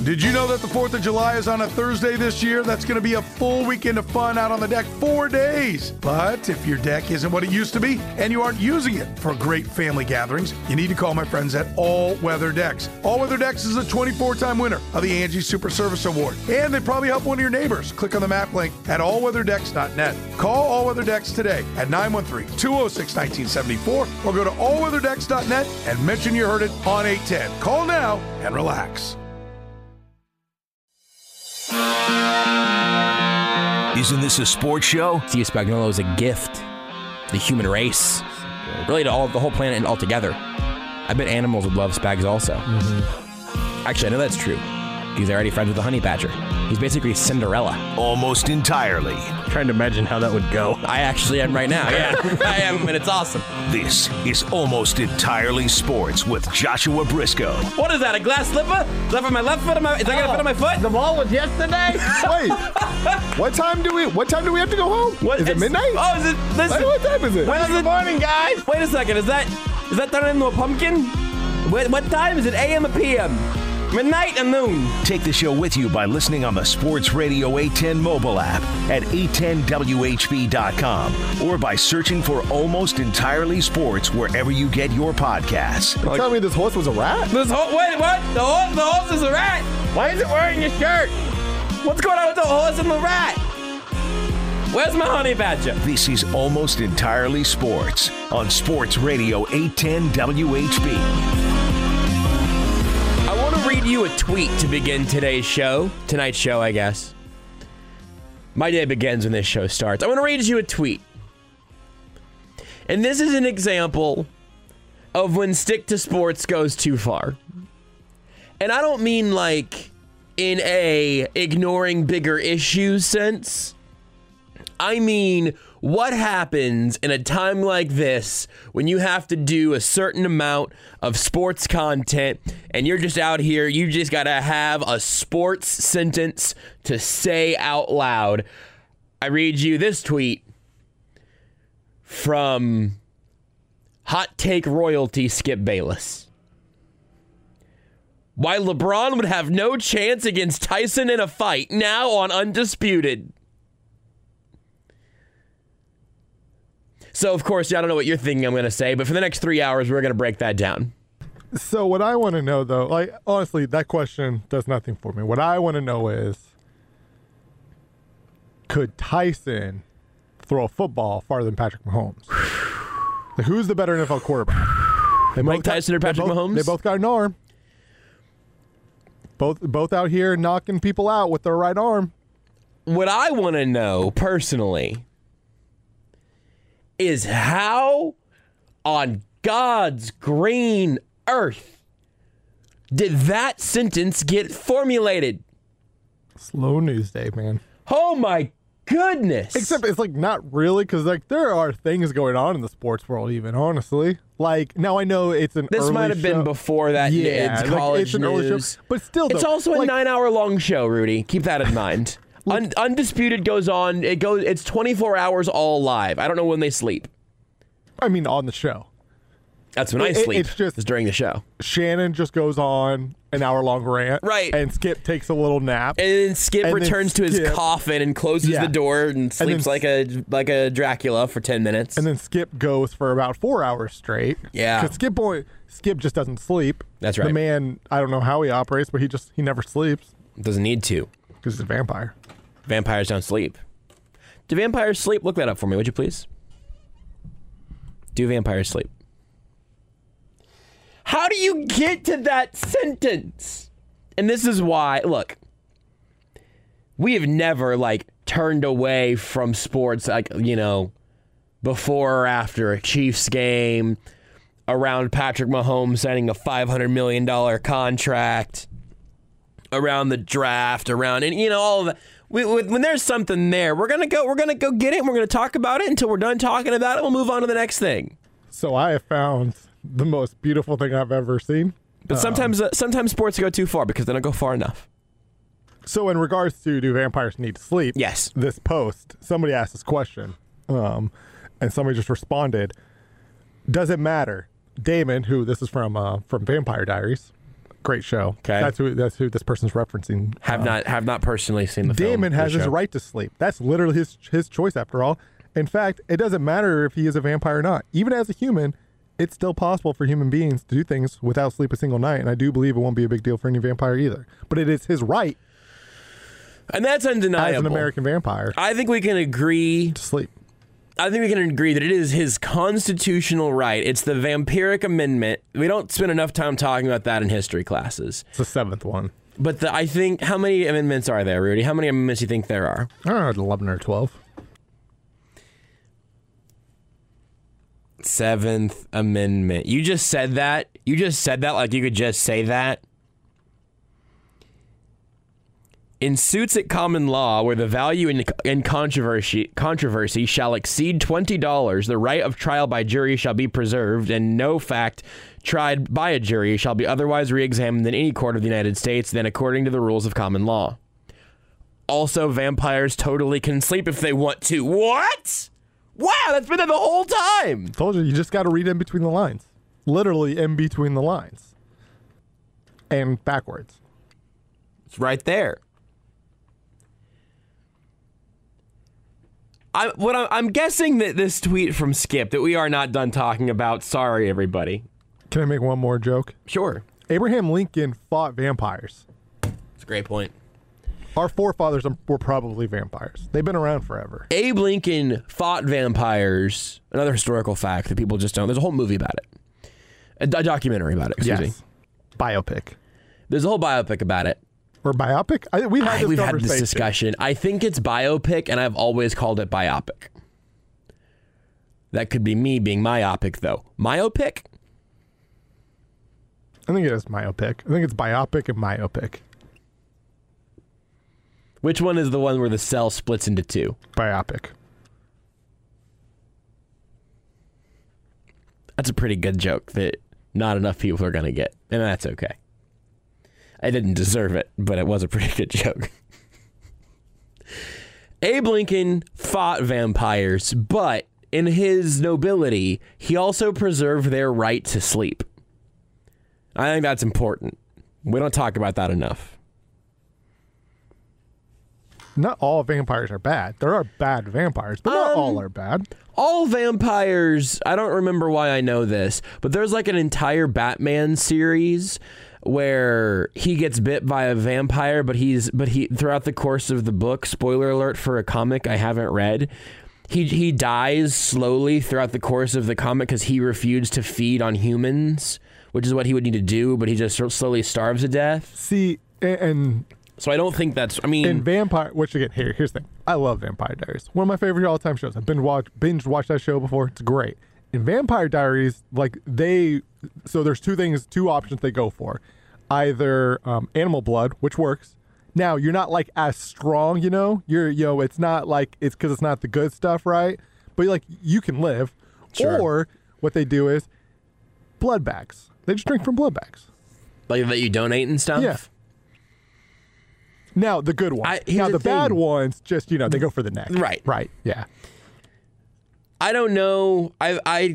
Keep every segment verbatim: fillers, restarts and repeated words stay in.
Did you know that the fourth of July is on a Thursday this year? That's going to be a full weekend of fun out on the deck, four days. But if your deck isn't what it used to be and you aren't using it for great family gatherings, you need to call my friends at All Weather Decks. All Weather Decks is a twenty-four time winner of the Angie Super Service Award. And they probably help one of your neighbors. Click on the map link at all weather decks dot net. Call All Weather Decks today at nine one three, two oh six, one nine seven four or go to all weather decks dot net and mention you heard it on eight ten. Call now and relax. Isn't this a sports show? Steve Spagnuolo is a gift to the human race, really to all the whole planet altogether. I bet animals would love Spags also. Mm-hmm. Actually, I know that's true. He's already friends with the honey badger. He's basically Cinderella. Almost entirely. I'm trying to imagine how that would go. I actually am right now. Yeah, I am, and it's awesome. This is Almost Entirely Sports with Joshua Briscoe. What is that, a glass slipper? Is that for my left foot? Or my, is that going to fit on my foot? The ball was yesterday? Wait, what time do we What time do we have to go home? What, is it midnight? Oh, is it? Listen. What time is it? When is Good it? morning, guys. Wait a second. Is that is that turned into a pumpkin? What, what time is it? A M or P M? Midnight and noon. Take the show with you by listening on the Sports Radio eight ten mobile app at eight ten W H B dot com or by searching for Almost Entirely Sports wherever you get your podcasts. You tell me this horse was a rat? This horse, wait, what? The horse, the horse is a rat. Why is it wearing your shirt? What's going on with the horse and the rat? Where's my honey badger? This is Almost Entirely Sports on Sports Radio eight ten W H B. I want to read you a tweet to begin today's show. Tonight's show, I guess. My day begins when this show starts. I want to read you a tweet. And this is an example of when stick to sports goes too far. And I don't mean like in a ignoring bigger issues sense. I mean, what happens in a time like this when you have to do a certain amount of sports content and you're just out here, you just got to have a sports sentence to say out loud. I read you this tweet from Hot Take Royalty Skip Bayless. Why LeBron would have no chance against Tyson in a fight, now on Undisputed. So, of course, I don't know what you're thinking I'm going to say, but for the next three hours, we're going to break that down. So what I want to know, though, like, honestly, that question does nothing for me. What I want to know is, could Tyson throw a football farther than Patrick Mahomes? Like, who's the better N F L quarterback? They Mike Tyson got, or Patrick they both, Mahomes? They both got an arm. Both, both out here knocking people out with their right arm. What I want to know, personally, is how on God's green earth did that sentence get formulated? Slow news day, man. Oh my goodness. Except it's like not really, because like there are things going on in the sports world even, honestly. Like, now I know it's an This early might have been show. before that. Yeah, It's like, college it's an early news. show, but still, It's though, also a like, nine-hour long show, Rudy. Keep that in mind. Un- Undisputed goes on. It goes. It's twenty-four hours all live. I don't know when they sleep. I mean, on the show. That's when I It- sleep. it's just- is during the show. Shannon just goes on an hour-long rant. Right. And Skip takes a little nap. And then Skip And then returns to his Skip- coffin and closes Yeah. the door and sleeps then- like a like a Dracula for ten minutes. And then Skip goes for about four hours straight. Yeah. Because Skip, boy, Skip just doesn't sleep. That's right. The man, I don't know how he operates, but he just, he never sleeps. Doesn't need to. Because he's a vampire. Vampires don't sleep. Do vampires sleep? Look that up for me, would you please? Do vampires sleep? How do you get to that sentence? And this is why, look, we have never, like, turned away from sports, like, you know, before or after a Chiefs game, around Patrick Mahomes signing a five hundred million dollars contract, around the draft, around, and, you know, all of that. We, when there's something there, we're gonna go. We're gonna go get it. And we're gonna talk about it until we're done talking about it. We'll move on to the next thing. So I have found the most beautiful thing I've ever seen. But sometimes, uh, sometimes sports go too far because they don't go far enough. So in regards to do vampires need to sleep? Yes. This post, somebody asked this question, um, and somebody just responded, does it matter? Damon, who this is from uh, from Vampire Diaries, Great show. Okay. That's who that's who this person's referencing. Have Uh, not have not personally seen the film. Damon has the his show. right to sleep. That's literally his his choice after all. In fact, it doesn't matter if he is a vampire or not. Even as a human, it's still possible for human beings to do things without sleep a single night, and I do believe it won't be a big deal for any vampire either. But it is his right And that's undeniable. as an American vampire I think we can agree. to sleep. I think we can agree that it is his constitutional right. It's the Vampiric Amendment. We don't spend enough time talking about that in history classes. It's the seventh one. But the, I think, how many amendments are there, Rudy? How many amendments do you think there are? I don't know, eleven or twelve. Seventh Amendment. You just said that. You just said that like you could just say that. In suits at common law where the value in, in controversy controversy shall exceed twenty dollars, the right of trial by jury shall be preserved, and no fact tried by a jury shall be otherwise re-examined in any court of the United States than according to the rules of common law. Also, vampires totally can sleep if they want to. What? Wow, that's been there the whole time. Told you, you just got to read in between the lines. Literally in between the lines. And backwards. It's right there. I, what I'm, I'm guessing that this tweet from Skip that we are not done talking about. Sorry, everybody. Can I make one more joke? Sure. Abraham Lincoln fought vampires. It's a great point. Our forefathers were probably vampires. They've been around forever. Abe Lincoln fought vampires. Another historical fact that people just don't. There's a whole movie about it. A, a documentary about it, excuse me. Biopic. There's a whole biopic about it. Or biopic? I, we've had this We've had conversation. this discussion. I think it's biopic, and I've always called it biopic. That could be me being myopic, though. Myopic? I think it is myopic. I think it's biopic and myopic. Which one is the one where the cell splits into two? Biopic. That's a pretty good joke that not enough people are going to get, and that's okay. I didn't deserve it, but it was a pretty good joke. Abe Lincoln fought vampires, but in his nobility, he also preserved their right to sleep. I think that's important. We don't talk about that enough. Not all vampires are bad. There are bad vampires, but not Um, all are bad. All vampires, I don't remember why I know this, but there's like an entire Batman series where he gets bit by a vampire, but he's but he throughout the course of the book, spoiler alert for a comic I haven't read, he he dies slowly throughout the course of the comic because he refused to feed on humans, which is what he would need to do, but he just slowly starves to death. See, and, and So I don't think that's, I mean... in Vampire, which again, here, here's the thing. I love Vampire Diaries. One of my favorite all-time shows. I've been watch, binge watched that show before. It's great. In Vampire Diaries, like they, so there's two things, two options they go for. Either um, animal blood, which works. Now, you're not like as strong, you know? You're, you know, it's not like, it's because it's not the good stuff, right? But like, you can live. Sure. Or what they do is blood bags. They just drink from blood bags. Like that you donate and stuff? Yeah. Now, the good ones. I- here's now, the the, bad thing. ones, just, you know, they go for the neck. Right. Right. Yeah. I don't know. I I.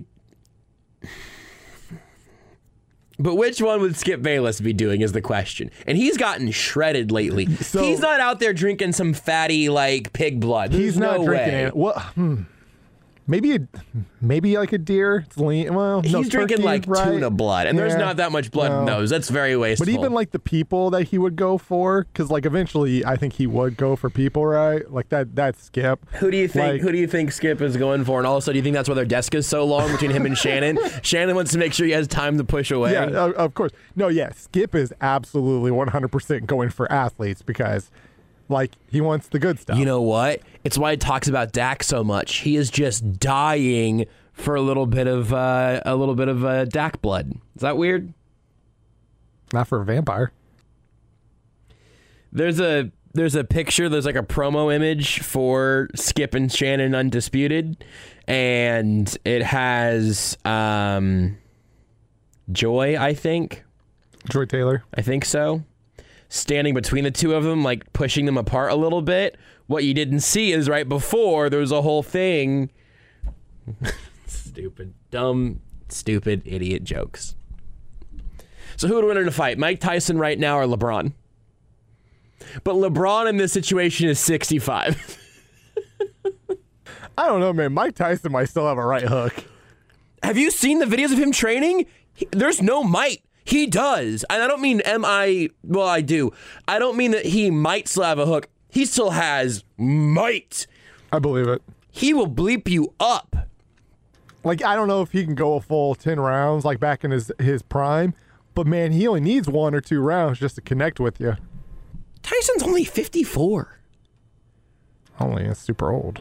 But which one would Skip Bayless be doing is the question. And he's gotten shredded lately. So- he's not out there drinking some fatty, like, pig blood. There's He's not no drinking way. it. Well, hmm. Maybe a, maybe like a deer. It's lean. Well, no, He's drinking, turkey, like, right? tuna blood. And there's Yeah. not that much blood in No. those. That's very wasteful. But even like the people that he would go for, because like eventually I think he would go for people, right? Like that. That's Skip. Who do you think? like- who do you think Skip is going for? And also, do you think that's why their desk is so long between him and Shannon? Shannon wants to make sure he has time to push away. Yeah, of, of course. No, yeah. Skip is absolutely one hundred percent going for athletes because, like, he wants the good stuff. You know what? It's why he talks about Dak so much. He is just dying for a little bit of uh, a little bit of uh, Dak blood. Is that weird? Not for a vampire. There's a there's a picture. There's like a promo image for Skip and Shannon Undisputed, and it has um, Joy. I think. Joy Taylor. I think so. Standing between the two of them, like pushing them apart a little bit. What you didn't see is right before there was a whole thing. Stupid, dumb, stupid, idiot jokes. So who would win in a fight, Mike Tyson right now or LeBron? But LeBron in this situation is sixty-five. I don't know, man. Mike Tyson might still have a right hook. Have you seen the videos of him training? He, there's no might. He does. And I don't mean M I, well, I do. I don't mean that he might still have a hook. He still has might. I believe it. He will bleep you up. Like, I don't know if he can go a full ten rounds like back in his, his prime, but man, he only needs one or two rounds just to connect with you. Tyson's only fifty-four. Only is super old.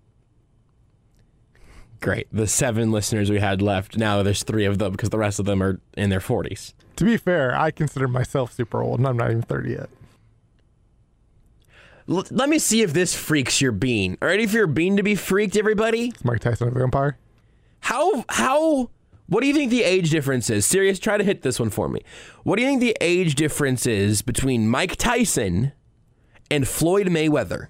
Great. The seven listeners we had left, now there's three of them because the rest of them are in their forties. To be fair, I consider myself super old, and I'm not even thirty yet. L- let me see if this freaks your bean. Ready for your bean to be freaked, everybody? Is Mike Tyson a vampire? How, how, what do you think the age difference is? Serious, try to hit this one for me. What do you think the age difference is between Mike Tyson and Floyd Mayweather?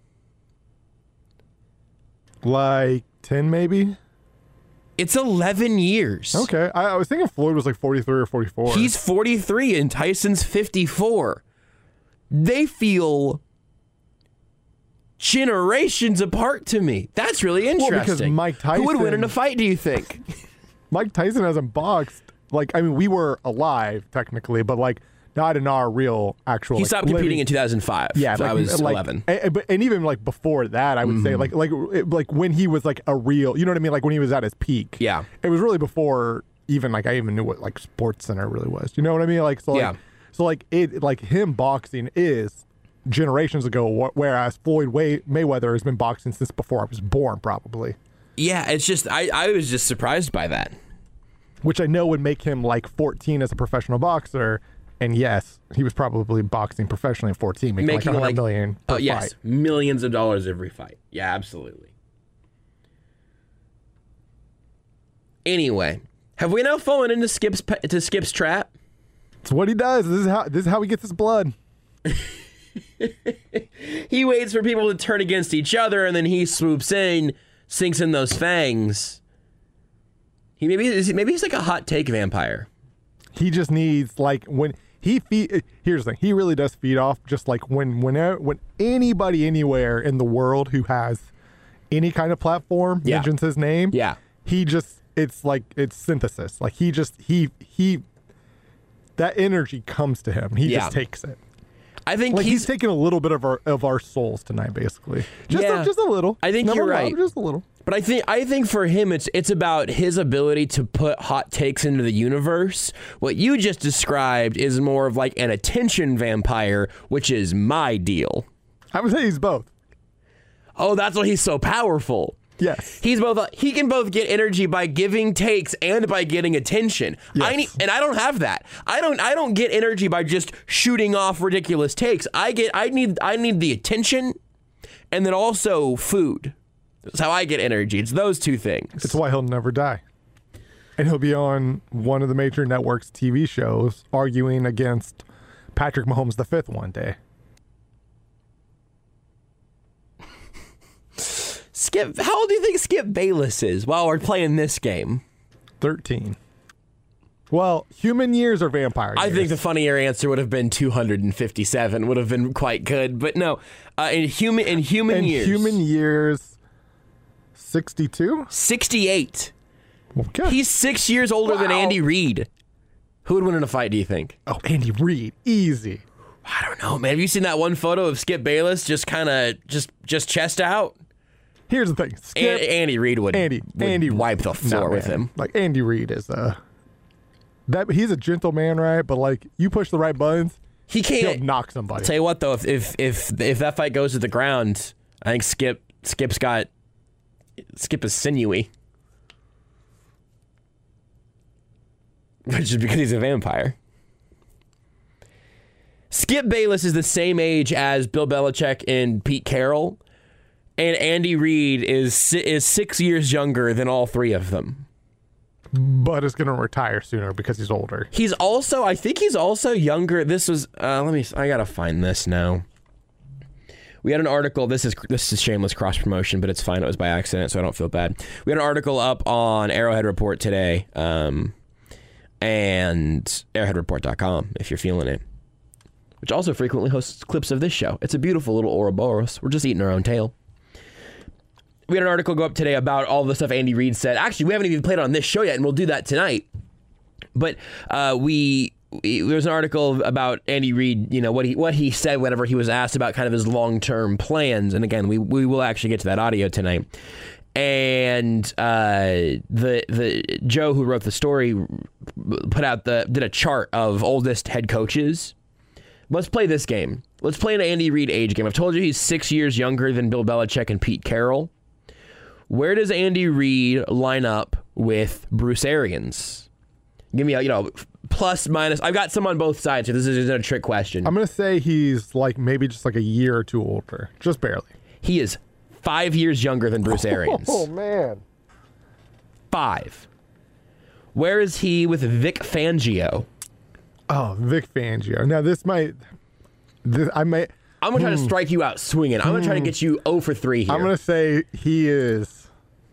Like ten, maybe? It's eleven years. Okay. I, I was thinking Floyd was like forty-three or forty-four. He's forty-three and Tyson's fifty-four. They feel generations apart to me. That's really interesting. Well, because Mike Tyson... Who would win in a fight, do you think? Mike Tyson hasn't boxed. Like, I mean, we were alive, technically, but like, not in our real, actual... He like, stopped competing living. in two thousand five. Yeah, so like, I was like, eleven. And, and even like before that, I would Mm-hmm. say like like it- like when he was like a real, you know what I mean? Like when he was at his peak. Yeah. It was really before even like I even knew what like Sports Center really was. You know what I mean? Like so. Like, Yeah. So like it like him boxing is generations ago, wh- whereas Floyd Way- Mayweather has been boxing since before I was born, probably. Yeah, it's just, I, I was just surprised by that. Which I know would make him like fourteen as a professional boxer. And yes, he was probably boxing professionally at fourteen, making, Making like like, one hundred million per oh, yes, fight. millions of dollars every fight. Yeah, absolutely. Anyway, have we now fallen into Skip's pe- to Skip's trap? It's what he does. This is how this is how he gets his blood. He waits for people to turn against each other, and then he swoops in, sinks in those fangs. He maybe is he, maybe he's like a hot take vampire. He just needs like when he feed. Here's the thing: he really does feed off just like when whenever when anybody anywhere in the world who has any kind of platform Yeah. mentions his name. Yeah. He just it's like it's synthesis. Like he just he he that energy comes to him. He Yeah. just takes it. I think Like he's, he's. taking a little bit of our of our souls tonight, basically. Just Yeah. a, just a little. I think Never you're a lot, right. Just a little. But I think I think for him it's it's about his ability to put hot takes into the universe. What you just described is more of like an attention vampire, which is my deal. I would say he's both. Oh, that's why he's so powerful. Yes. He's both he can both get energy by giving takes and by getting attention. I Yes. need and I don't have that. I don't I don't get energy by just shooting off ridiculous takes. I get I need I need the attention and then also food. That's how I get energy. It's those two things. It's why he'll never die. And he'll be on one of the major networks' T V shows arguing against Patrick Mahomes the fifth one day. Skip, how old do you think Skip Bayless is while we're playing this game? thirteen. Well, human years or vampire years? I think the funnier answer would have been two hundred fifty-seven. Would have been quite good, but no. Uh, in human in human In years, human years, sixty-two? sixty-eight. Okay. He's six years older than Wow. Andy Reid. Who would win in a fight? Do you think? oh, Andy Reid. Easy. I don't know, man. Have you seen that one photo of Skip Bayless just kind of just just chest out? Here's the thing. Skip, A- Andy Reid would, Andy, would Andy wipe the floor No, with man. him. Like Andy Reid is a that he's a gentle man, right? But like you push the right buttons, He he'll can't. knock somebody. Tell you what, though, if if if if that fight goes to the ground, I think Skip Skip's got Skip is sinewy, which is because he's a vampire. Skip Bayless is the same age as Bill Belichick and Pete Carroll, and Andy Reid is si- is six years younger than all three of them. But is going to retire sooner because he's older. He's also, I think he's also younger. This was, uh, let me, I gotta find this now. We had an article, this is this is shameless cross promotion, but it's fine. It was by accident, so I don't feel bad. We had an article up on Arrowhead Report today um, and airhead report dot com if you're feeling it, which also frequently hosts clips of this show. It's a beautiful little Ouroboros. We're just eating our own tail. We had an article go up today about all the stuff Andy Reid said. Actually, we haven't even played it on this show yet, and we'll do that tonight. But uh, we, we there was an article about Andy Reid, you know, what he what he said whenever he was asked about kind of his long-term plans. And again, we we will actually get to that audio tonight. And uh, the the Joe who wrote the story put out the did a chart of oldest head coaches. Let's play this game. Let's play an Andy Reid age game. I've told you he's six years younger than Bill Belichick and Pete Carroll. Where does Andy Reid line up with Bruce Arians? Give me a, you know, plus, minus. I've got some on both sides, so this is a trick question. I'm going to say he's like maybe just like a year or two older. Just barely. He is five years younger than Bruce Arians. Oh, man. Five. Where is he with Vic Fangio? Oh, Vic Fangio. Now, this might... This, I may... I'm going to try to strike you out swinging. I'm going to try to get you zero for three here. I'm going to say he is...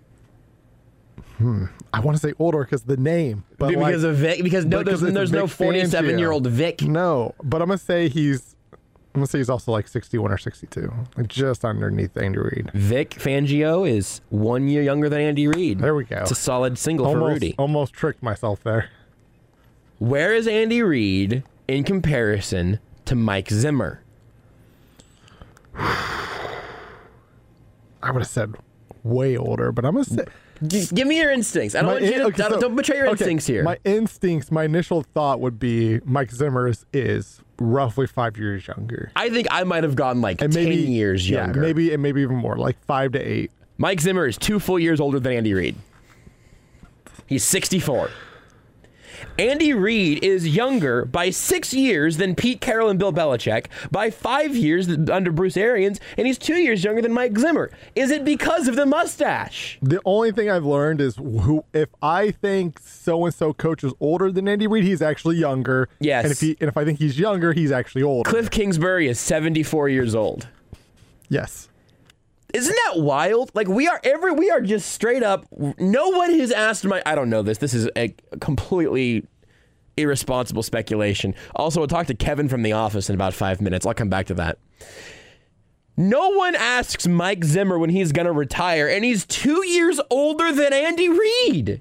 Hmm. I want to say older because the name. But because like, of Vic? Because no, because there's, there's no forty-seven-year-old Vic. No, but I'm going to say he's... I'm going to say he's also like sixty-one or sixty-two. Like just underneath Andy Reid. Vic Fangio is one year younger than Andy Reid. There we go. It's a solid single almost, for Rudy. Almost tricked myself there. Where is Andy Reid in comparison to Mike Zimmer? I would have said way older, but I'm going to say... Just give me your instincts. I don't My want you in- to... okay, don't, so- don't betray your okay, instincts here. My instincts, my initial thought would be Mike Zimmer's is roughly five years younger. I think I might have gone like And maybe, ten years yeah, younger. maybe, and maybe even more, like five to eight. Mike Zimmer is two full years older than Andy Reid. He's sixty-four. Andy Reid is younger by six years than Pete Carroll and Bill Belichick, by five years under Bruce Arians, and he's two years younger than Mike Zimmer. Is it because of the mustache? The only thing I've learned is who, if I think so-and-so coach is older than Andy Reid, he's actually younger. Yes. And if, he, and if I think he's younger, he's actually older. Cliff Kingsbury is seventy-four years old. Yes. Isn't that wild? Like we are every we are just straight up. No one has asked my. I don't know this. This is a completely irresponsible speculation. Also, we'll talk to Kevin from The Office in about five minutes. I'll come back to that. No one asks Mike Zimmer when he's going to retire, and he's two years older than Andy Reid.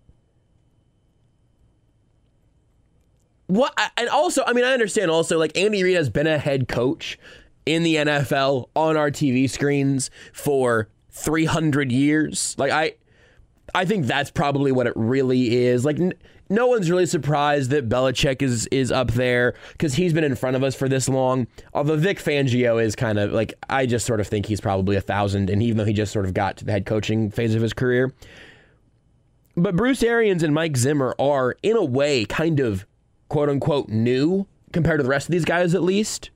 What? And also, I mean, I understand. Also, like Andy Reid has been a head coach in the N F L on our T V screens for three hundred years. Like I I think that's probably what it really is. Like n- no one's really surprised that Belichick is is up there because he's been in front of us for this long. Although Vic Fangio is kind of like, I just sort of think he's probably a thousand, and even though he just sort of got to the head coaching phase of his career. But Bruce Arians and Mike Zimmer are in a way kind of quote unquote new compared to the rest of these guys at least.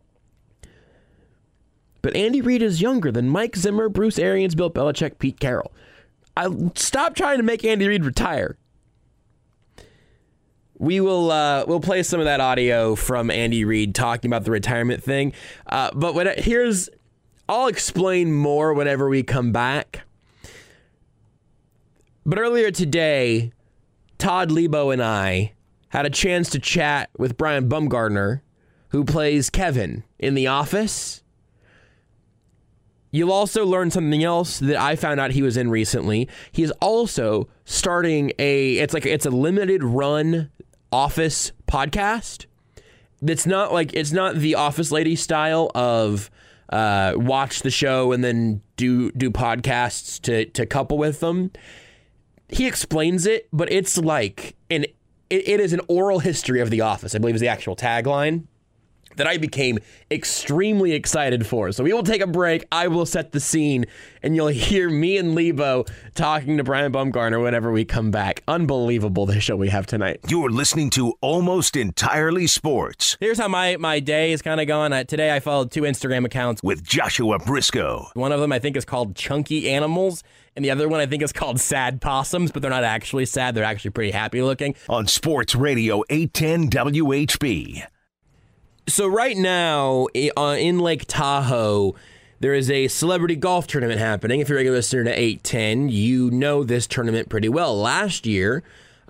But Andy Reid is younger than Mike Zimmer, Bruce Arians, Bill Belichick, Pete Carroll. I stop trying to make Andy Reid retire. We will uh, we'll play some of that audio from Andy Reid talking about the retirement thing. Uh, but when I, here's, I'll explain more whenever we come back. But earlier today, Todd Lebo and I had a chance to chat with Brian Bumgardner, who plays Kevin in The Office. You'll also learn something else that I found out he was in recently. He is also starting a, it's like, it's a limited run Office podcast. That's not like, it's not the Office Lady style of uh, watch the show and then do do podcasts to, to couple with them. He explains it, but it's like, an, it, it is an oral history of The Office, I believe is the actual tagline, that I became extremely excited for. So we will take a break. I will set the scene, and you'll hear me and Lebo talking to Brian Bumgardner whenever we come back. Unbelievable, the show we have tonight. You're listening to Almost Entirely Sports Here's how my, my day is kind of going. Uh, today I followed two Instagram accounts. with Joshua Briscoe. One of them I think is called Chunky Animals, and the other one I think is called Sad Possums, but they're not actually sad. They're actually pretty happy looking. On Sports Radio eight ten W H B. So right now uh, in Lake Tahoe, there is a celebrity golf tournament happening. If you're a regular listener to eight ten, you know this tournament pretty well. Last year,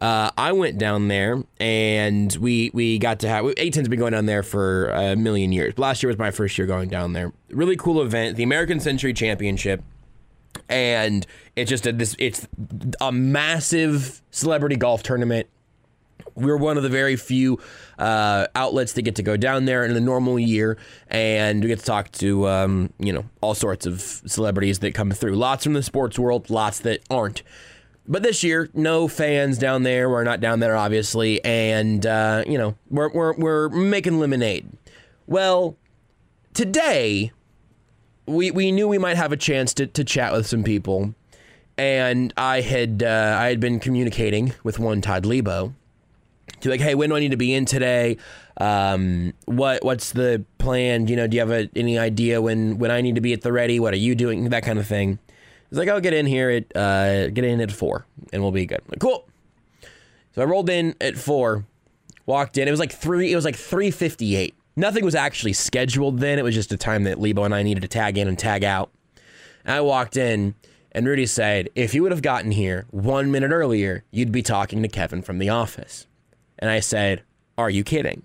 uh, I went down there and we we got to have, A ten's been going down there for a million years. Last year was my first year going down there. Really cool event, the American Century Championship. And it's just a, this, it's a massive celebrity golf tournament. We're one of the very few uh, outlets that get to go down there in a normal year, and we get to talk to, um, you know, all sorts of celebrities that come through. Lots from the sports world, lots that aren't. But this year, no fans down there. We're not down there, obviously, and, uh, you know, we're, we're, we're making lemonade. Well, today, we, we knew we might have a chance to, to chat with some people, and I had, uh, I had been communicating with one Todd Lebo. To like, hey, when do I need to be in today? Um, what what's the plan? You know, do you have a, any idea when, when I need to be at the ready? What are you doing? That kind of thing. He's like, I'll get in here at uh, get in at four, and we'll be good. I'm like, cool. So I rolled in at four, walked in. It was like three. It was like three fifty-eight. Nothing was actually scheduled then. It was just a time that Lebo and I needed to tag in and tag out. And I walked in, and Rudy said, if you would have gotten here one minute earlier, you'd be talking to Kevin from The Office. And I said, are you kidding?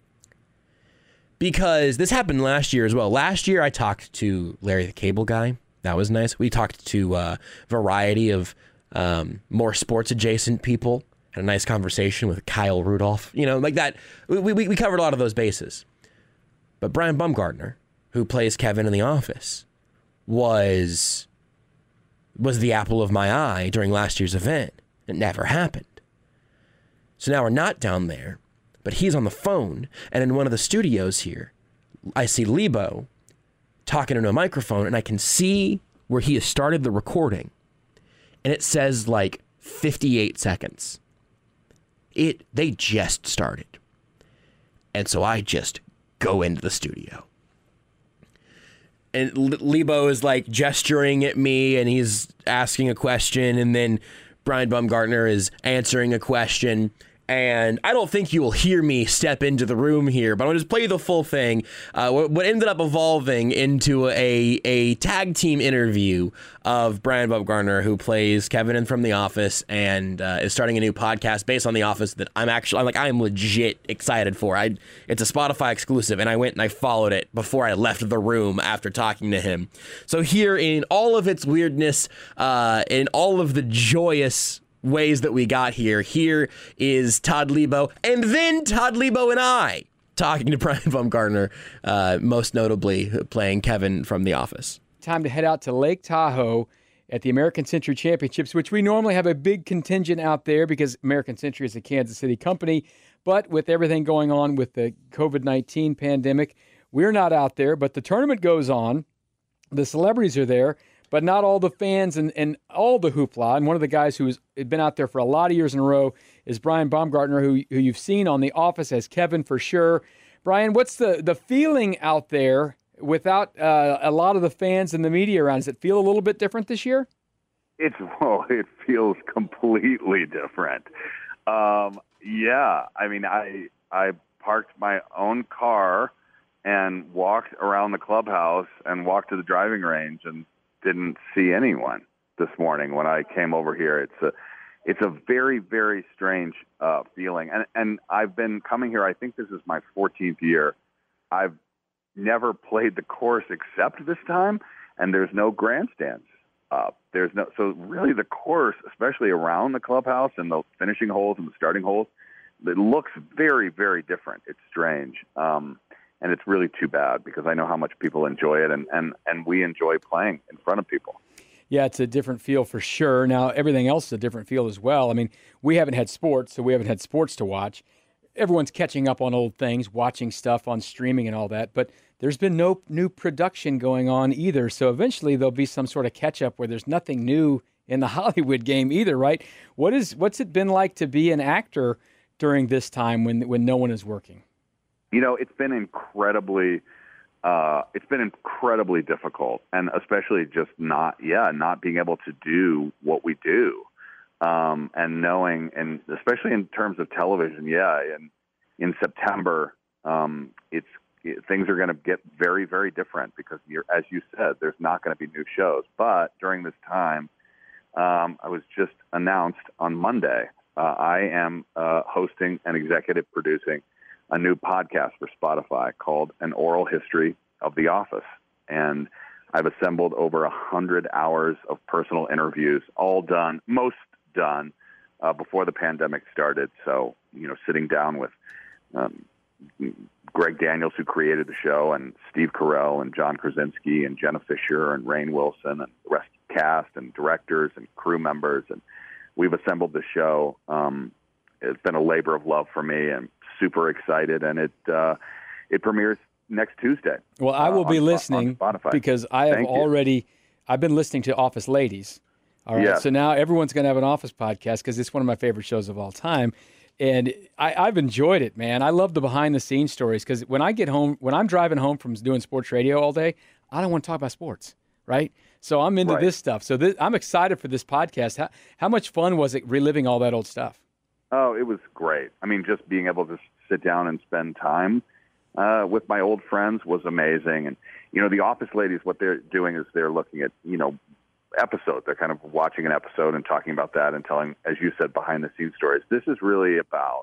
Because this happened last year as well. Last year, I talked to Larry the Cable Guy. That was nice. We talked to a uh, variety of um, more sports-adjacent people. Had a nice conversation with Kyle Rudolph. You know, like that. We, we, we covered a lot of those bases. But Brian Bumgarner, who plays Kevin in The Office, was, was the apple of my eye during last year's event. It never happened. So now we're not down there, but he's on the phone, and in one of the studios here, I see Lebo talking into a microphone, and I can see where he has started the recording, and it says like fifty-eight seconds. It they just started. And so I just go into the studio. And Lebo is like gesturing at me, and he's asking a question, and then Brian Bumgarner is answering a question. And I don't think you will hear me step into the room here, but I'll just play you the full thing. Uh, what, what ended up evolving into a a tag team interview of Brian Bumgarner, who plays Kevin in From The Office and uh, is starting a new podcast based on The Office that I'm actually, I'm like, I am legit excited for. I It's a Spotify exclusive, and I went and I followed it before I left the room after talking to him. So here, in all of its weirdness, uh, in all of the joyous ways that we got here, here is Todd Lebo, and then Todd Lebo and I talking to Brian Bumgarner, uh, most notably playing Kevin from The Office. Time to head out to Lake Tahoe at the American Century Championships, which we normally have a big contingent out there because American Century is a Kansas City company. But with everything going on with the covid nineteen pandemic, we're not out there, but the tournament goes on. The celebrities are there, but not all the fans and, and all the hoopla. And one of the guys who's been out there for a lot of years in a row is Brian Bumgarner, who, who you've seen on The Office as Kevin for sure. Brian, what's the, the feeling out there without uh, a lot of the fans and the media around? Does it feel a little bit different this year? It's, well, it feels completely different. Um, yeah, I mean, I I parked my own car and walked around the clubhouse and walked to the driving range and didn't see anyone this morning when I came over here. It's a, it's a very, very strange uh, feeling. And, and I've been coming here, I think this is my fourteenth year. I've never played the course except this time, and there's no grandstands up. There's no, so really the course, especially around the clubhouse and the finishing holes and the starting holes, it looks very, very different. It's strange. Um, And it's really too bad because I know how much people enjoy it, and, and, and we enjoy playing in front of people. Yeah, it's a different feel for sure. Now, everything else is a different feel as well. I mean, we haven't had sports, so we haven't had sports to watch. Everyone's catching up on old things, watching stuff on streaming and all that, but there's been no new production going on either. So eventually there'll be some sort of catch-up where there's nothing new in the Hollywood game either, right? What is, what's it been like to be an actor during this time when when no one is working? You know, it's been incredibly, uh, it's been incredibly difficult, and especially just not, yeah, not being able to do what we do, um, and knowing, and especially in terms of television, yeah, in in September, um, it's it, things are going to get very, very different because, you're, as you said, there's not going to be new shows. But during this time, um, I was just announced on Monday Uh, I am uh, hosting and executive producing a new podcast for Spotify called An Oral History of The Office. And I've assembled over one hundred hours of personal interviews, all done, most done, uh, before the pandemic started. So, you know, sitting down with um, Greg Daniels, who created the show, and Steve Carell and John Krasinski and Jenna Fisher and Rainn Wilson and the rest of the cast and directors and crew members. And we've assembled the show. Um, it's been a labor of love for me. I'm super excited. And it, uh, it premieres next Tuesday. Well, I will uh, be on, listening on Spotify. because I have Thank you. already, I've been listening to Office Ladies. All right. Yes. So now everyone's going to have an Office podcast because it's one of my favorite shows of all time. And I, I've enjoyed it, man. I love the behind the scenes stories because when I get home, when I'm driving home from doing sports radio all day, I don't want to talk about sports, right? So I'm into Right. this stuff. So this, I'm excited for this podcast. How, how much fun was it reliving all that old stuff? Oh, it was great. I mean, just being able to sit down and spend time uh, with my old friends was amazing. And, you know, the Office Ladies, what they're doing is they're looking at, you know, episodes. They're kind of watching an episode and talking about that and telling, as you said, behind-the-scenes stories. This is really about,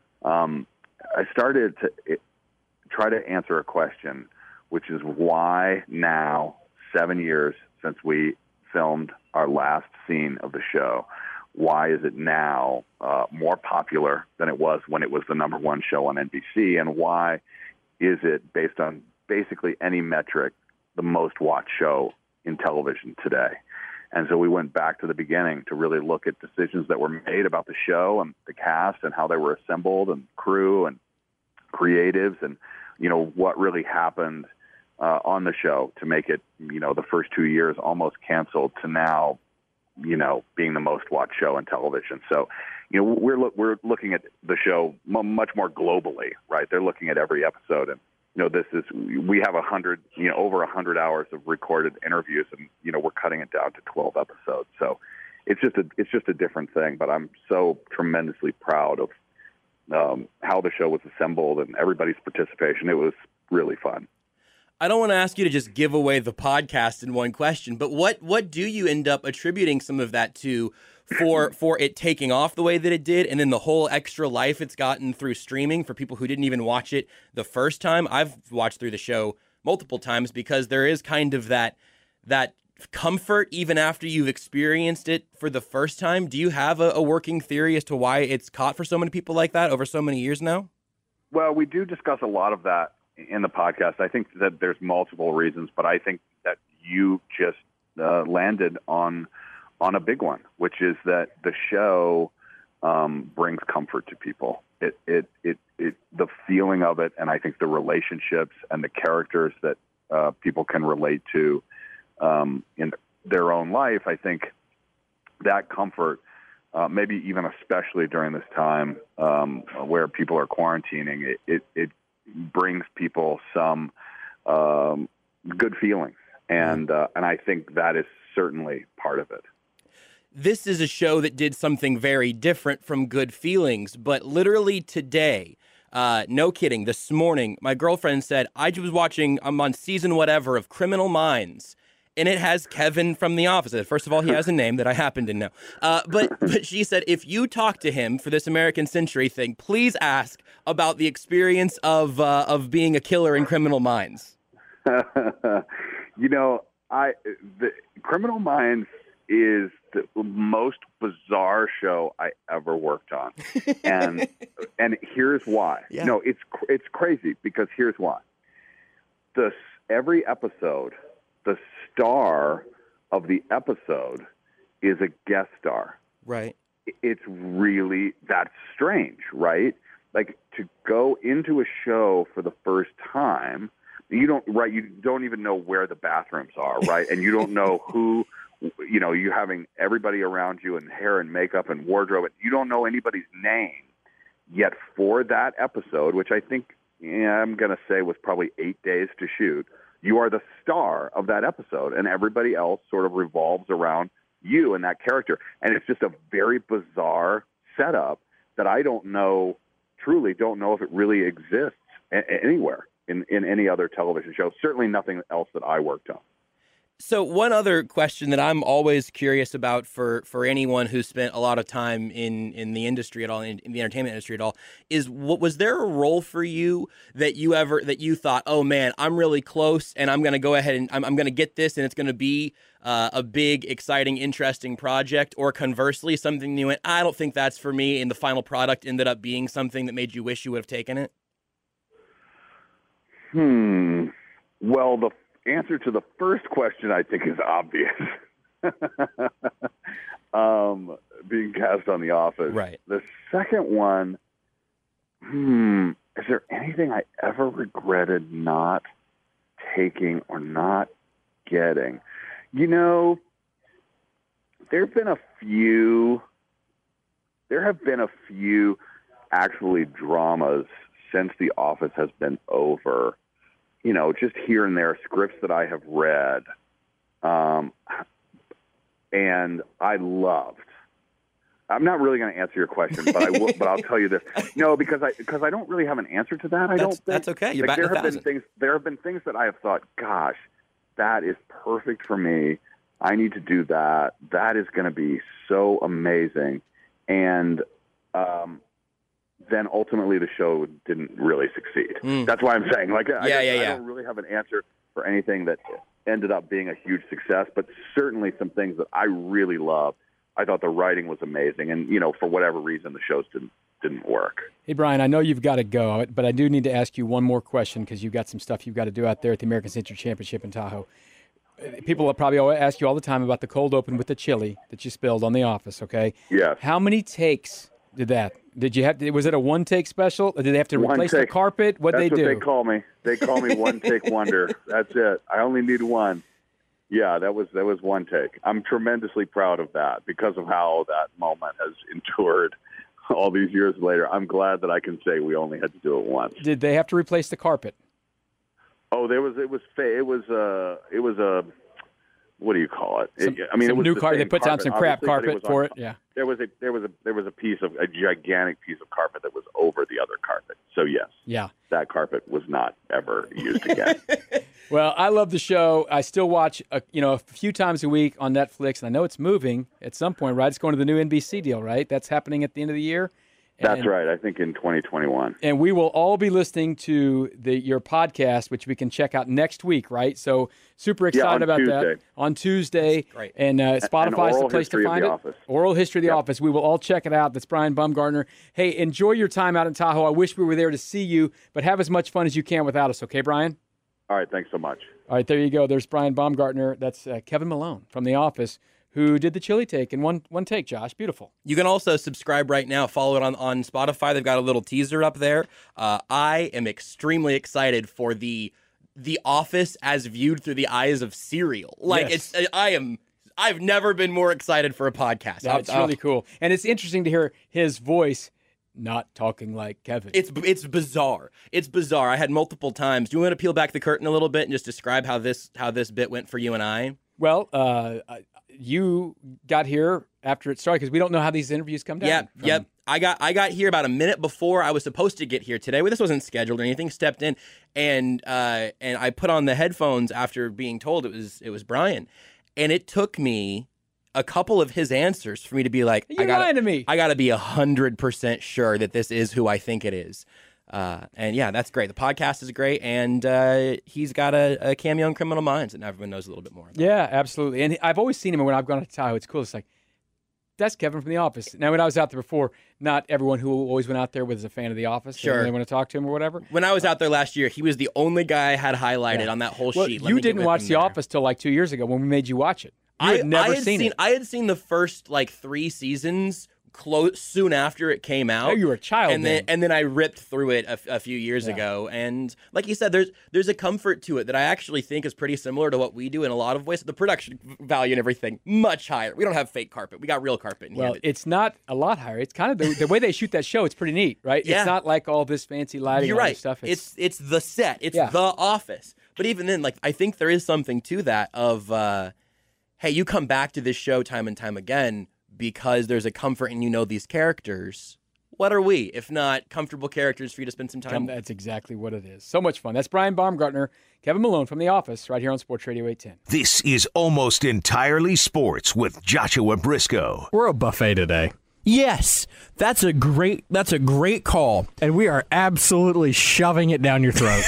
um, I started to it, try to answer a question, which is why now, seven years since we filmed our last scene of the show, why is it now uh, more popular than it was when it was the number one show on N B C? And why is it, based on basically any metric, the most watched show in television today? And so we went back to the beginning to really look at decisions that were made about the show and the cast and how they were assembled and crew and creatives and, you know, what really happened uh, on the show to make it, you know, the first two years almost canceled to now, you know, being the most watched show on television. So, you know, we're lo- we're looking at the show m- much more globally, right? They're looking at every episode, and you know, this is we have a hundred, you know, over a hundred hours of recorded interviews, and you know, we're cutting it down to twelve episodes. So, it's just a it's just a different thing. But I'm so tremendously proud of um, how the show was assembled and everybody's participation. It was really fun. I don't want to ask you to just give away the podcast in one question, but what what do you end up attributing some of that to for for it taking off the way that it did, and then the whole extra life it's gotten through streaming for people who didn't even watch it the first time? I've watched through the show multiple times because there is kind of that that comfort even after you've experienced it for the first time. Do you have a, a working theory as to why it's caught for so many people like that over so many years now? Well, we do discuss a lot of that in the podcast. I think that there's multiple reasons, but I think that you just uh, landed on on a big one, which is that the show um, brings comfort to people. It, it, it, it, the feeling of it, and I think the relationships and the characters that uh, people can relate to um, in their own life. I think that comfort, uh, maybe even especially during this time um, where people are quarantining, it, it, it brings people some um, good feelings, and uh, and I think that is certainly part of it. This is a show that did something very different from Good Feelings, but literally today, uh, no kidding, this morning, my girlfriend said, I was watching, I'm on season whatever of Criminal Minds, and it has Kevin from The Office. First of all, he has a name that I happen to know. Uh, but, but she said, if you talk to him for this American Century thing, please ask about the experience of uh, of being a killer in Criminal Minds. You know, I the Criminal Minds is the most bizarre show I ever worked on, and and here's why. Yeah. No, it's it's crazy because here's why. The every episode, the star of the episode is a guest star. Right. It's really that's strange, right? Like to go into a show for the first time, you don't right. You don't even know where the bathrooms are, right? And you don't know who. You know, you having everybody around you and hair and makeup and wardrobe. You don't know anybody's name. Yet for that episode, which I think yeah, I'm going to say was probably eight days to shoot, you are the star of that episode, and everybody else sort of revolves around you and that character. And it's just a very bizarre setup that I don't know, truly don't know if it really exists a- anywhere in, in any other television show. Certainly nothing else that I worked on. So one other question that I'm always curious about for, for anyone who's spent a lot of time in, in the industry at all, in, in the entertainment industry at all, is what was there a role for you that you ever that you thought, oh man, I'm really close and I'm going to go ahead and I'm, I'm going to get this and it's going to be uh, a big, exciting, interesting project, or conversely, something you went, I don't think that's for me, and the final product ended up being something that made you wish you would have taken it? Hmm. Well, the answer to the first question, I think, is obvious. um, being cast on The Office. Right. The second one, hmm, is there anything I ever regretted not taking or not getting? You know, there have been a few, there have been a few actually dramas since The Office has been over. You know, just here and there, scripts that I have read, um, and I loved. I'm not really going to answer your question, but I will. But I'll tell you this: no, because I because I don't really have an answer to that. I That's, don't. Think. that's okay. You're like, batting there a have been thousand. things. There have been things that I have thought, gosh, that is perfect for me. I need to do that. That is going to be so amazing, and. Um, then ultimately the show didn't really succeed. Mm. That's why I'm saying, like, I, Yeah, I, yeah, I yeah. don't really have an answer for anything that ended up being a huge success, but certainly some things that I really loved. I thought the writing was amazing, and, you know, for whatever reason, the shows didn't didn't work. Hey, Brian, I know you've got to go, but I do need to ask you one more question because you've got some stuff you've got to do out there at the American Century Championship in Tahoe. People will probably always ask you all the time about the cold open with the chili that you spilled on The Office, okay? Yes. How many takes did that? Did you have? To, was it a one-take special? Or did they have to One replace take. the carpet? What'd That's they do? what they call me. They call me one take wonder. That's it. I only need one. Yeah, that was that was one take. I'm tremendously proud of that because of how that moment has endured all these years later. I'm glad that I can say we only had to do it once. Did they have to replace the carpet? Oh, there was it was fa- it was uh it was a what do you call it? Some, it I mean, some it was new the carpet. They same put down some crap obviously, but carpet was for on- it. Yeah. There was a there was a there was a piece of a gigantic piece of carpet that was over the other carpet. So yes, Yeah. that carpet was not ever used again. Well, I love the show. I still watch, a, you know, a few times a week on Netflix, and I know it's moving at some point, right? It's going to the new N B C deal, right? That's happening at the end of the year. That's And- right. I think in twenty twenty-one. And we will all be listening to the your podcast, which we can check out next week, right? So super excited Yeah, on about Tuesday. that on Tuesday. That's great. And uh, Spotify's the Oral place to History of find the it. Office. Oral History of the Yep. Office. We will all check it out. That's Brian Baumgartner. Hey, enjoy your time out in Tahoe. I wish we were there to see you, but have as much fun as you can without us. Okay, Brian? All right. Thanks so much. All right, there you go. There's Brian Baumgartner. That's uh, Kevin Malone from The Office, who did the chili take in one one take, Josh. Beautiful. You can also subscribe right now. Follow it on, on Spotify. They've got a little teaser up there. Uh, I am extremely excited for the the Office as viewed through the eyes of cereal. Like Yes. it's, I am. I've never been more excited for a podcast. That's I'll- really cool. And it's interesting to hear his voice not talking like Kevin. It's it's bizarre. It's bizarre. I had multiple times. Do you want to peel back the curtain a little bit and just describe how this how this bit went for you and I? Well, uh, you got here after it started because we don't know how these interviews come down. Yep, from- yep. I got I got here about a minute before I was supposed to get here today. Well, this wasn't scheduled or anything. Stepped in and uh, and I put on the headphones after being told it was it was Brian, and it took me a couple of his answers for me to be like, You're I gotta, lying to me. I got to be a hundred percent sure that this is who I think it is. Uh, and yeah, that's great. The podcast is great, and uh, he's got a, a cameo in Criminal Minds that everyone knows a little bit more about. Yeah, absolutely. And I've always seen him when I've gone to Tahoe. It's cool. It's like, that's Kevin from The Office. Now, when I was out there before, not everyone who always went out there was a fan of The Office. Sure. They want to talk to him or whatever. When I was out there last year, he was the only guy I had highlighted Yeah. on that whole Well, sheet. Let you me get didn't with watch him The there. Office till like two years ago when we made you watch it. You I had never I had seen, it. I had seen the first like three seasons close soon after it came out. Oh, you were a child and then then. and then I ripped through it a, a few years Yeah. ago. And like you said, there's there's a comfort to it that I actually think is pretty similar to what we do in a lot of ways. The production value and everything much higher. We don't have fake carpet. We got real carpet in Well, here. it's not a lot higher. It's kind of the, the way they shoot that show. It's pretty neat, right? Yeah. It's not like all this fancy lighting. You're and all right. this stuff. It's it's the set. It's Yeah. the office. But even then, like I think there is something to that of, uh, hey, you come back to this show time and time again because there's a comfort and you know these characters. What are we, if not comfortable characters for you to spend some time with? That's exactly what it is. So much fun. That's Brian Baumgartner. Kevin Malone from The Office, right here on Sports Radio eight ten. This is Almost Entirely Sports with Joshua Briscoe. We're a buffet today. Yes, that's a great that's a great call. And we are absolutely shoving it down your throat.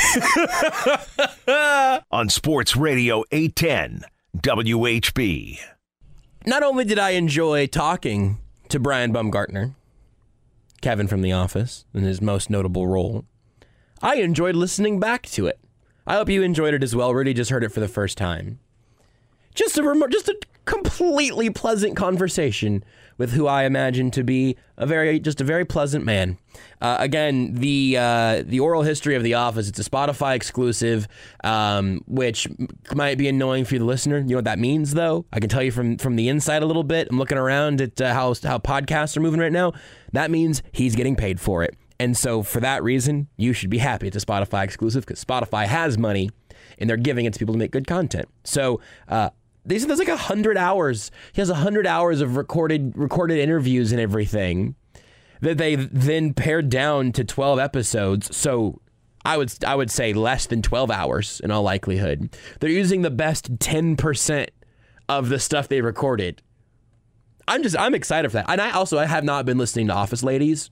On Sports Radio eight ten W H B. Not only did I enjoy talking to Brian Baumgartner, Kevin from The Office, in his most notable role, I enjoyed listening back to it. I hope you enjoyed it as well. Rudy just heard it for the first time. Just a rem- just a completely pleasant conversation with who I imagine to be a very just a very pleasant man. Uh, again, the uh, the oral history of The Office, it's a Spotify exclusive, um, which might be annoying for you, the listener. You know what that means, though? I can tell you from from the inside a little bit. I'm looking around at uh, how how podcasts are moving right now. That means he's getting paid for it. And so for that reason, you should be happy it's a Spotify exclusive because Spotify has money and they're giving it to people to make good content. So uh, they said there's like one hundred hours. He has one hundred hours of recorded recorded interviews and everything that they then pared down to twelve episodes. So I would I would say less than twelve hours in all likelihood. They're using the best ten percent of the stuff they recorded. I'm just I'm excited for that. And I also I have not been listening to Office Ladies.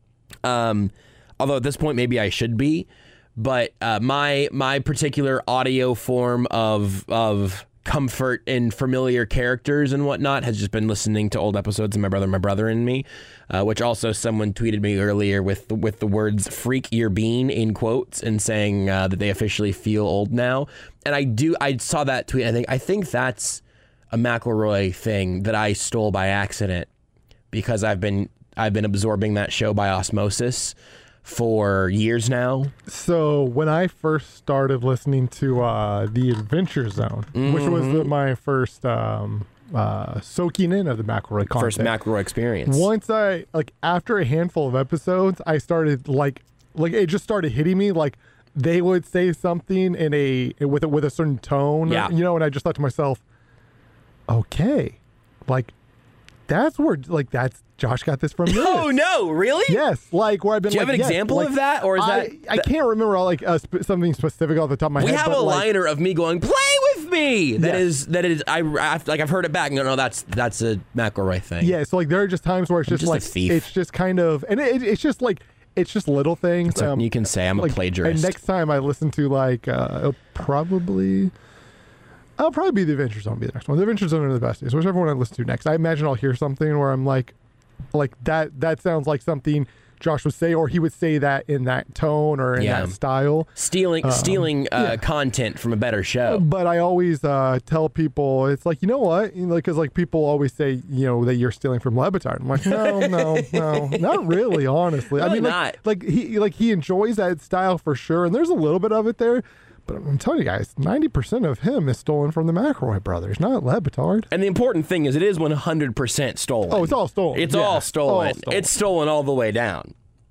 Um, although at this point maybe I should be, but uh, my my particular audio form of of comfort and familiar characters and whatnot has just been listening to old episodes of My Brother, My Brother and Me, uh, which also someone tweeted me earlier with the, with the words "freak your bean" in quotes and saying uh, that they officially feel old now. And I do I saw that tweet. I think I think that's a McElroy thing that I stole by accident because I've been. I've been absorbing that show by osmosis for years now. So when I first started listening to uh, The Adventure Zone, mm-hmm. which was the, my first um, uh, soaking in of the McElroy content. First McElroy experience. Once I, like, after a handful of episodes, I started, like, like it just started hitting me, like, they would say something in a, with a, with a certain tone, yeah. you know, and I just thought to myself, okay, like, that's where, like, that's, Josh got this from this. Oh, no, really? Yes, like where I've been. Do you like, have an yes, example like, of that, or is I, that? I can't remember all, like uh, sp- something specific off the top of my we head. We have but, a like, liner of me going, "Play with me." That yes. is that is I, I like I've heard it back. No, no, that's that's a McElroy thing. Yeah, so like there are just times where it's I'm just, just like a thief. it's just kind of, and it, it's just like it's just little things. So um, you can say I'm like, a plagiarist. And next time I listen to like uh, it'll probably. I'll probably be The Adventure Zone. Be the next one. The Adventure Zone are the best. So whichever one I listen to next, I imagine I'll hear something where I'm like. Like that that sounds like something Josh would say, or he would say that in that tone or in yeah. that style. Stealing um, stealing uh, yeah. content from a better show. But I always uh, tell people, it's like, you know what? You know, because like people always say, you know, that you're stealing from Le Batard. I'm like, no, no, no, not really, honestly. Really I mean, like, not. like he like he enjoys that style for sure, and there's a little bit of it there. But I'm telling you guys, ninety percent of him is stolen from the McElroy brothers, not Le Batard. And the important thing is it is one hundred percent stolen. Oh, it's all stolen. It's yeah. all stolen. all stolen. It's stolen all the way down.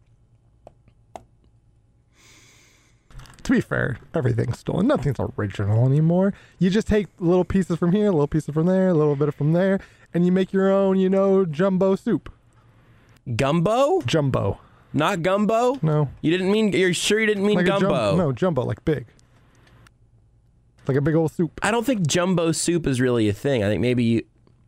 To be fair, everything's stolen. Nothing's original anymore. You just take little pieces from here, little pieces from there, a little bit from there, and you make your own, you know, jumbo soup. Gumbo? Jumbo. Not gumbo? No. You didn't mean, you're sure you didn't mean Like a gumbo? jum- no, jumbo, like big. Like a big old soup. I don't think jumbo soup is really a thing. I think maybe you...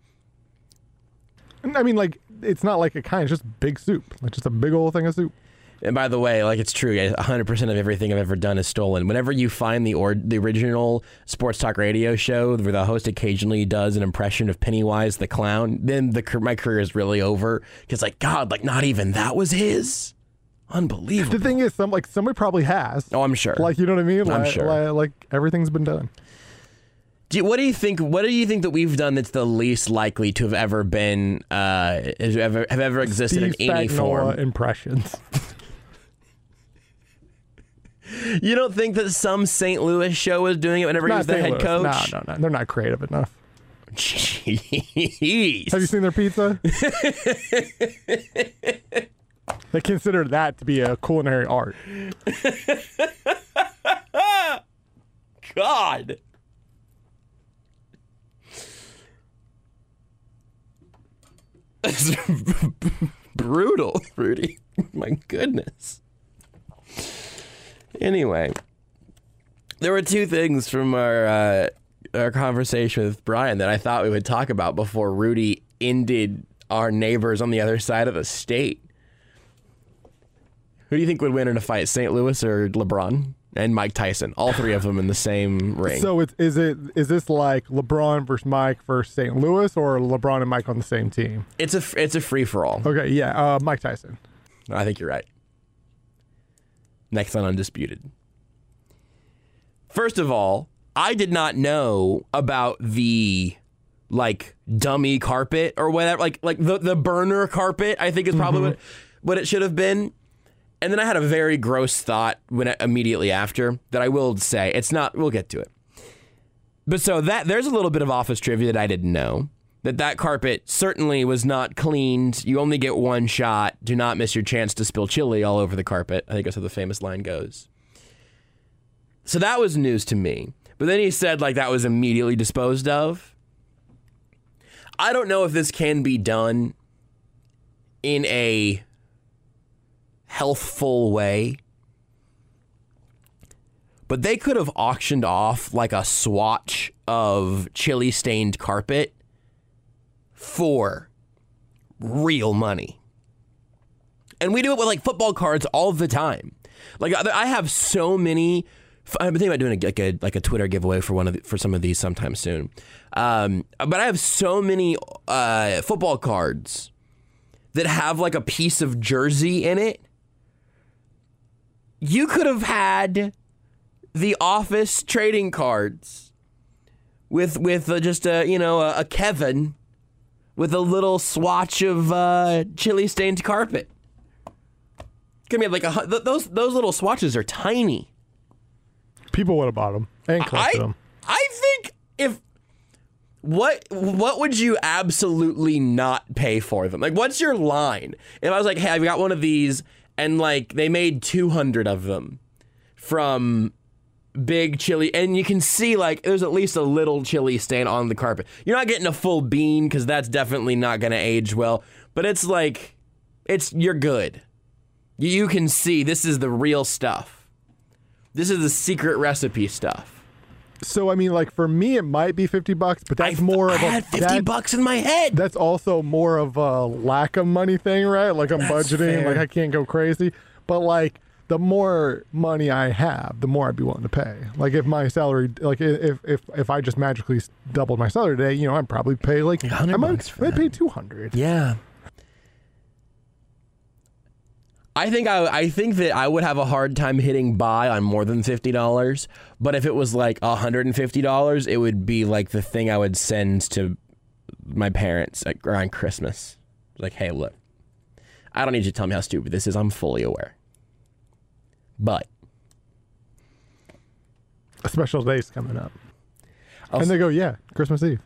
I mean, like, it's not like a kind, it's just big soup. Like just a big old thing of soup. And by the way, like it's true, one hundred percent of everything I've ever done is stolen. Whenever you find the or the original sports talk radio show where the host occasionally does an impression of Pennywise the clown, then the my career is really over. Because like, God, like not even that was his? Unbelievable. The thing is, some like somebody probably has. Oh, I'm sure. Like, you know what I mean? I'm like, sure. Like, like everything's been done. Do you, what do you think? What do you think that we've done that's the least likely to have ever been, uh, have ever have ever existed Steve in any Spagnuolo form? Impressions. You don't think that some Saint Louis show was doing it whenever he was the head coach? No, no, no. They're not creative enough. Jeez. Have you seen their pizza? They consider that to be a culinary art. God. That's brutal, Rudy. My goodness. Anyway, There were two things from our uh, our conversation with Brian that I thought we would talk about before Rudy ended our neighbors on the other side of the state. Who do you think would win in a fight, Saint Louis or LeBron and Mike Tyson? All three of them in the same ring. So it's, is it is this like LeBron versus Mike versus Saint Louis, or LeBron and Mike on the same team? It's a it's a free for all. Okay, yeah, uh, Mike Tyson. I think you're right. Next on Undisputed. First of all, I did not know about the like dummy carpet or whatever, like like the, the burner carpet, I think is probably mm-hmm. what, what it should have been. And then I had a very gross thought when I, immediately after that I will say. It's not, we'll get to it. But so that there's a little bit of office trivia that I didn't know. That that carpet certainly was not cleaned. You only get one shot. Do not miss your chance to spill chili all over the carpet. I think that's how the famous line goes. So that was news to me. But then he said like that was immediately disposed of. I don't know if this can be done in a healthful way. But they could have auctioned off like a swatch of chili stained carpet for real money. And we do it with like football cards all the time. Like I have so many. I've been thinking about doing a, like a like a Twitter giveaway for one of the, for some of these sometime soon. Um, but I have so many uh, football cards that have like a piece of jersey in it. You could have had the Office trading cards with with uh, just a you know a, a Kevin with a little swatch of uh, chili stained carpet. Give me like a th- those those little swatches are tiny. People would have bought them and collected I, them. I think if what what would you absolutely not pay for them? Like, what's your line? If I was like, hey, I've got one of these, and like they made two hundred of them from big chili, and you can see like there's at least a little chili stain on the carpet. You're not getting a full bean because that's definitely not going to age well, but it's like it's you're good. You can see this is the real stuff. This is the secret recipe stuff. So I mean, like for me, it might be fifty bucks, but that's I, more I of a had fifty that, bucks in my head. That's also more of a lack of money thing, right? Like I'm That's budgeting, fair. like I can't go crazy. But like the more money I have, the more I'd be willing to pay. Like if my salary, like if if if I just magically doubled my salary today, you know, I'd probably pay like I might, I'd pay two hundred. Yeah. I think I I think that I would have a hard time hitting buy on more than fifty dollars, but if it was like one hundred fifty dollars, it would be like the thing I would send to my parents like, around Christmas. Like, hey, look, I don't need you to tell me how stupid this is. I'm fully aware. But a special day's coming up. I'll and they go, yeah, Christmas Eve.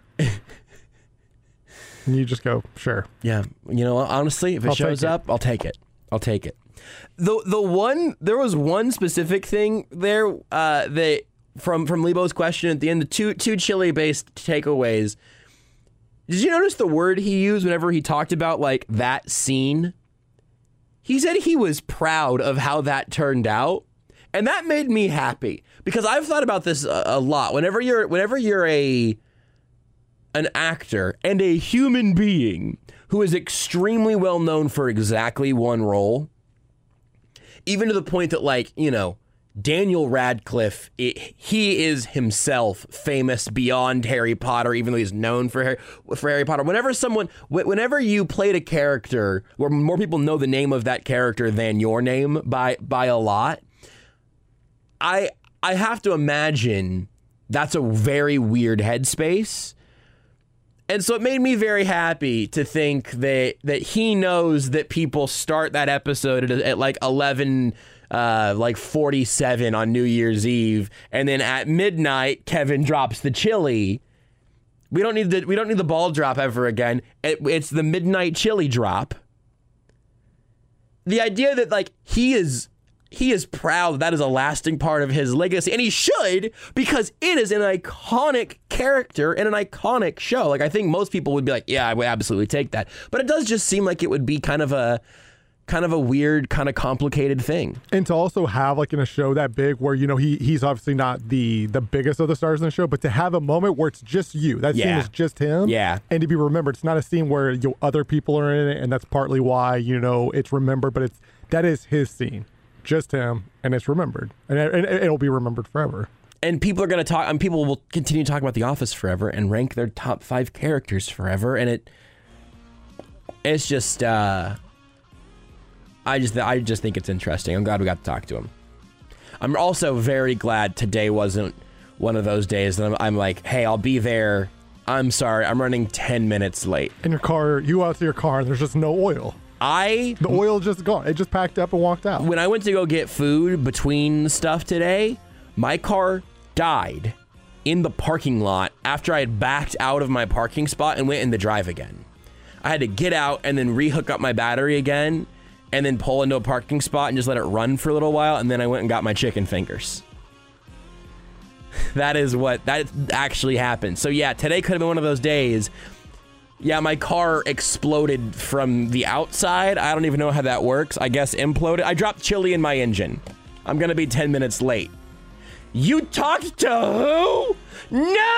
And you just go, sure. Yeah. You know, honestly, if it I'll shows take it. up, I'll take it. I'll take it. The the one there was one specific thing there uh, that from from Lebo's question at the end, the two two chili based takeaways. Did you notice the word he used whenever he talked about like that scene? He said he was proud of how that turned out, and that made me happy because I've thought about this a, a lot. Whenever you're whenever you're a an actor and a human being who is extremely well known for exactly one role, even to the point that, like, you know, Daniel Radcliffe, it, he is himself famous beyond Harry Potter, even though he's known for Harry, for Harry Potter. Whenever someone, whenever you played a character where more people know the name of that character than your name by by a lot, I I have to imagine that's a very weird headspace. And so it made me very happy to think that that he knows that people start that episode at, at like eleven, uh, like forty-seven on New Year's Eve, and then at midnight Kevin drops the chili. We don't need the we don't need the ball drop ever again. It, it's the midnight chili drop. The idea that like he is. He is proud that that is a lasting part of his legacy, and he should, because it is an iconic character and an iconic show. Like, I think most people would be like, yeah, I would absolutely take that. But it does just seem like it would be kind of a kind of a weird, kind of complicated thing. And to also have like in a show that big where, you know, he he's obviously not the the biggest of the stars in the show, but to have a moment where it's just you, that Yeah. scene is just him. Yeah. And to be remembered, it's not a scene where you know, other people are in it, and that's partly why, you know, it's remembered, but it's that is his scene. Just him, and it's remembered. And, it, and it'll be remembered forever. And people are going to talk, and people will continue to talk about The Office forever and rank their top five characters forever. And it, it's just, uh, I just, I just think it's interesting. I'm glad we got to talk to him. I'm also very glad today wasn't one of those days that I'm, I'm like, hey, I'll be there. I'm sorry, I'm running ten minutes late. In your car, you go out to your car, and there's just no oil. I The oil just gone. It just packed up and walked out. When I went to go get food between stuff today, my car died in the parking lot after I had backed out of my parking spot and went in the drive again. I had to get out and then rehook up my battery again and then pull into a parking spot and just let it run for a little while, and then I went and got my chicken fingers. That is what that actually happened. So yeah, today could have been one of those days. Yeah, my car exploded from the outside. I don't even know how that works. I guess imploded. I dropped chili in my engine. I'm going to be ten minutes late. You talked to who? No!